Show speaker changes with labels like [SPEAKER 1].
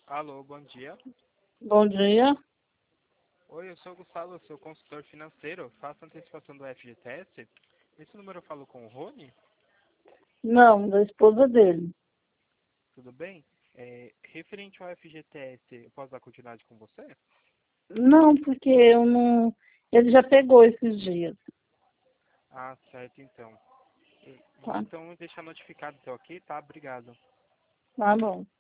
[SPEAKER 1] Alô, bom dia.
[SPEAKER 2] Bom dia.
[SPEAKER 1] Oi, eu sou o Gustavo, eu sou consultor financeiro, faço antecipação do FGTS. Esse número eu falo com o Rony,
[SPEAKER 2] Não, da esposa dele.
[SPEAKER 1] tudo bem? Referente ao FGTS, eu posso dar continuidade com você?
[SPEAKER 2] Não, porque eu não. Ele já pegou esses dias,
[SPEAKER 1] Ah, certo, então. Vou
[SPEAKER 2] tá?
[SPEAKER 1] então deixar notificado então aqui, tá? Obrigado.
[SPEAKER 2] Tá bom.